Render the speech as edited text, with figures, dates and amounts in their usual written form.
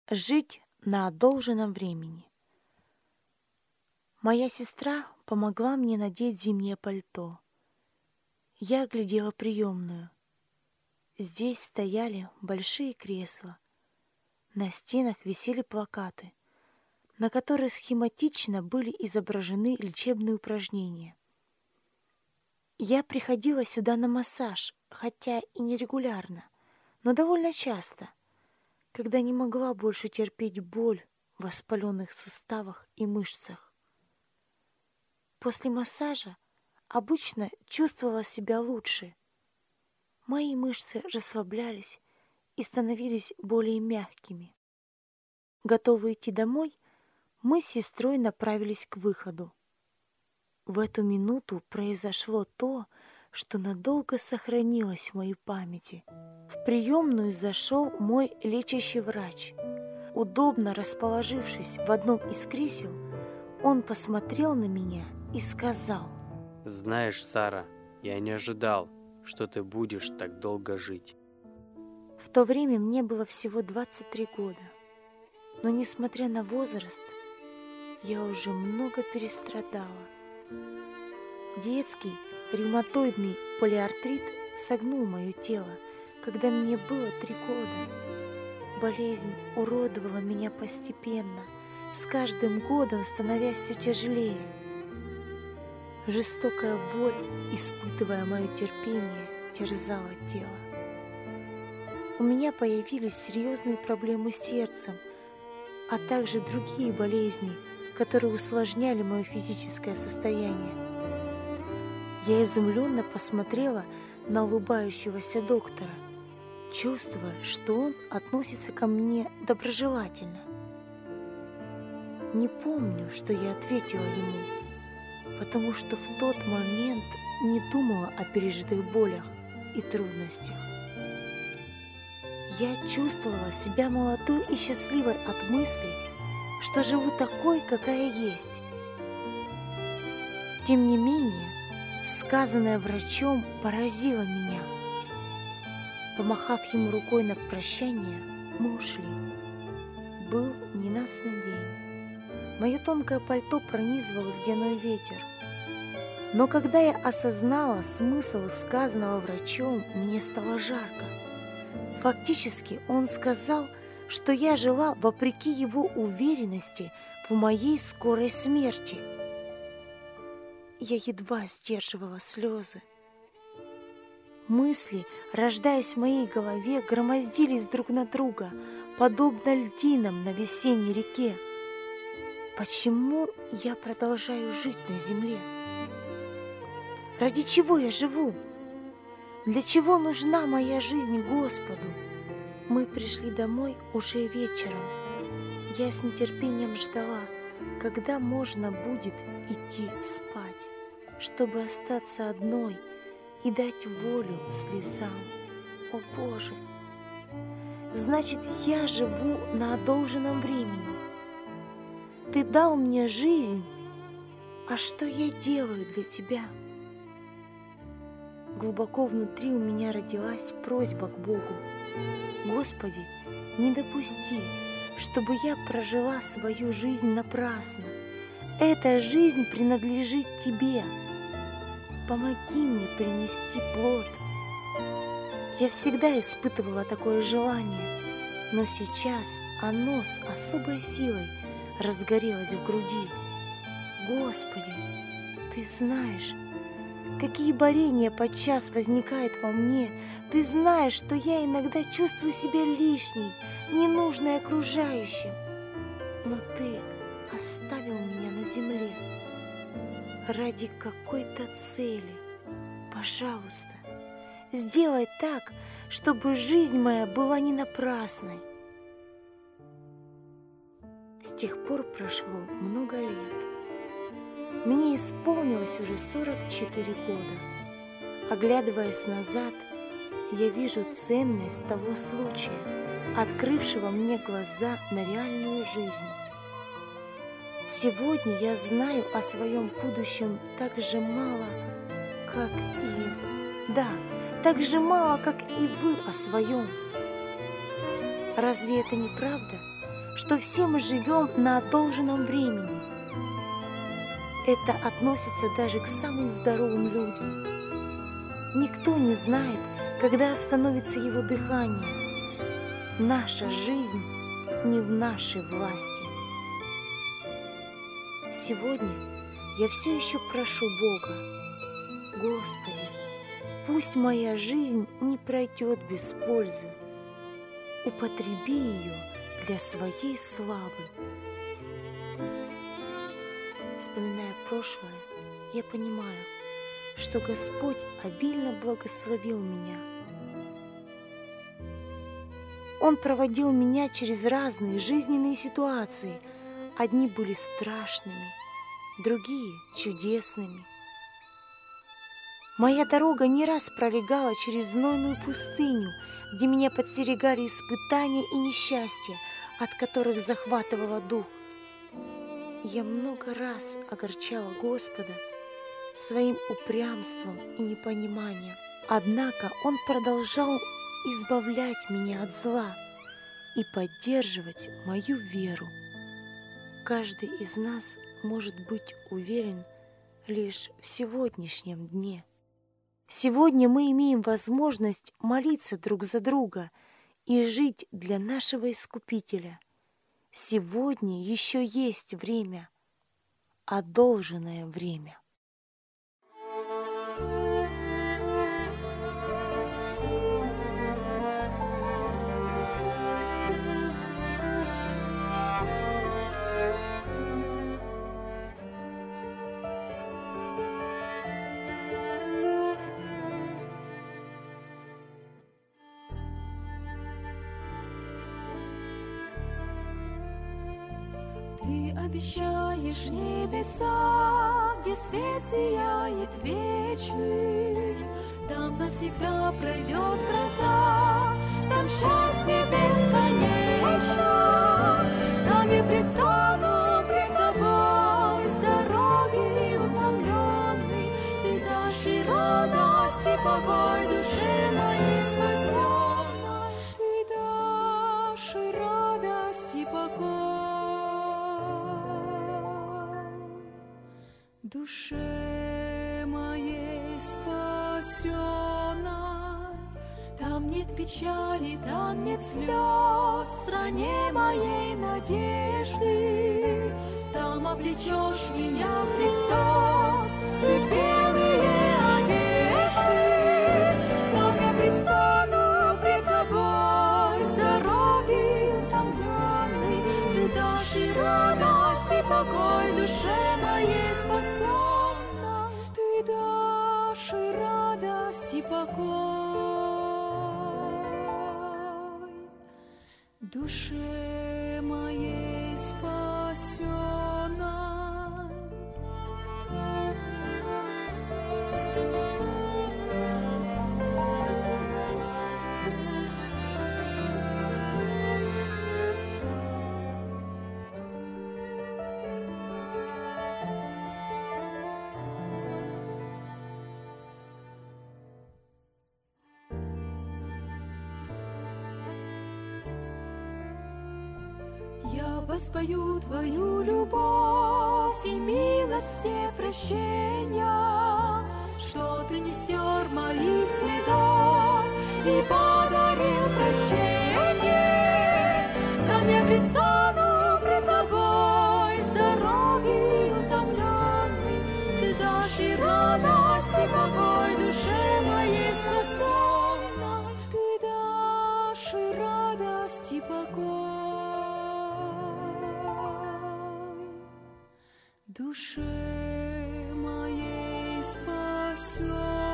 Жить на одолженном времени. Моя сестра помогла мне надеть зимнее пальто. Я оглядела приемную. Здесь стояли большие кресла. На стенах висели плакаты, на которых схематично были изображены лечебные упражнения. Я приходила сюда на массаж, хотя и нерегулярно, но довольно часто, когда не могла больше терпеть боль в воспаленных суставах и мышцах. После массажа обычно чувствовала себя лучше. Мои мышцы расслаблялись и становились более мягкими. Готовые идти домой, мы с сестрой направились к выходу. В эту минуту произошло то, что надолго сохранилось в моей памяти. В приемную зашел мой лечащий врач. Удобно расположившись в одном из кресел, он посмотрел на меня и сказал: «Знаешь, Сара, я не ожидал, что ты будешь так долго жить». В то время мне было всего 23 года. Но, несмотря на возраст, я уже много перестрадала. Детский ревматоидный полиартрит согнул мое тело, когда мне было 3 года. Болезнь уродовала меня постепенно, с каждым годом становясь все тяжелее. Жестокая боль, испытывая мое терпение, терзала тело. У меня появились серьезные проблемы с сердцем, а также другие болезни, которые усложняли мое физическое состояние. Я изумленно посмотрела на улыбающегося доктора, чувствуя, что он относится ко мне доброжелательно. Не помню, что я ответила ему, потому что в тот момент не думала о пережитых болях и трудностях. Я чувствовала себя молодой и счастливой от мысли, что живу такой, какая есть. Тем не менее, сказанное врачом поразило меня. Помахав ему рукой на прощание, мы ушли. Был ненастный день. Мое тонкое пальто пронизывал ледяной ветер. Но когда я осознала смысл сказанного врачом, мне стало жарко. Фактически он сказал, что я жила вопреки его уверенности в моей скорой смерти. Я едва сдерживала слезы. Мысли, рождаясь в моей голове, громоздились друг на друга, подобно льдинам на весенней реке. Почему я продолжаю жить на земле? Ради чего я живу? Для чего нужна моя жизнь Господу? Мы пришли домой уже вечером. Я с нетерпением ждала, когда можно будет идти спать, чтобы остаться одной и дать волю слезам. О Боже! Значит, я живу на одолженном времени. Ты дал мне жизнь, а что я делаю для Тебя? Глубоко внутри у меня родилась просьба к Богу: Господи, не допусти, чтобы я прожила свою жизнь напрасно. Эта жизнь принадлежит Тебе. Помоги мне принести плод. Я всегда испытывала такое желание, но сейчас оно с особой силой разгорелось в груди. Господи, Ты знаешь, какие борения подчас возникают во мне. Ты знаешь, что я иногда чувствую себя лишней, ненужной окружающим. Но Ты оставил меня на земле ради какой-то цели. Пожалуйста, сделай так, чтобы жизнь моя была не напрасной. С тех пор прошло много лет. Мне исполнилось уже 44 года. Оглядываясь назад, я вижу ценность того случая, открывшего мне глаза на реальную жизнь. Сегодня я знаю о своем будущем так же мало, как и... Да, так же мало, как и вы о своем. Разве это не правда? что все мы живем на одолженном времени. Это относится даже к самым здоровым людям. Никто не знает, когда остановится его дыхание. Наша жизнь не в нашей власти. Сегодня я все еще прошу Бога: Господи, пусть моя жизнь не пройдет без пользы. Употреби ее для своей славы. Вспоминая прошлое, я понимаю, что Господь обильно благословил меня. Он проводил меня через разные жизненные ситуации. Одни были страшными, другие чудесными. Моя дорога не раз пролегала через знойную пустыню, где меня подстерегали испытания и несчастья, от которых захватывало дух. Я много раз огорчала Господа своим упрямством и непониманием. Однако Он продолжал избавлять меня от зла и поддерживать мою веру. Каждый из нас может быть уверен лишь в сегодняшнем дне. Сегодня мы имеем возможность молиться друг за друга и жить для нашего Искупителя. Сегодня еще есть время, одолженное время. Ты обещаешь небеса, где свет сияет вечный, там навсегда пройдет гроза, там счастье бесконечно, там я предстану пред тобой с дороги утомленный, ты дашь и радость, и покой душе моей спасенной, ты дашь и радость, и покой душе моей спасенной. Там нет печали, там нет слез, в стране моей надежды. Там облечешь меня, Христос, ты в белые одежды. Там я предстану пред тобой с дороги утомленной, ты дашь и радость, и покой душе моей спасенной, ты дашь и радость, и покой душе моей спасенной. Я воспою твою любовь и милость все прощения, что ты не стер моих следов и подарил прощение. Там я предстану пред тобой с дороги утомленной, ты дашь и радость, и покой душе моей спасенной, ты дашь и радость, и покой душе моей спасенной.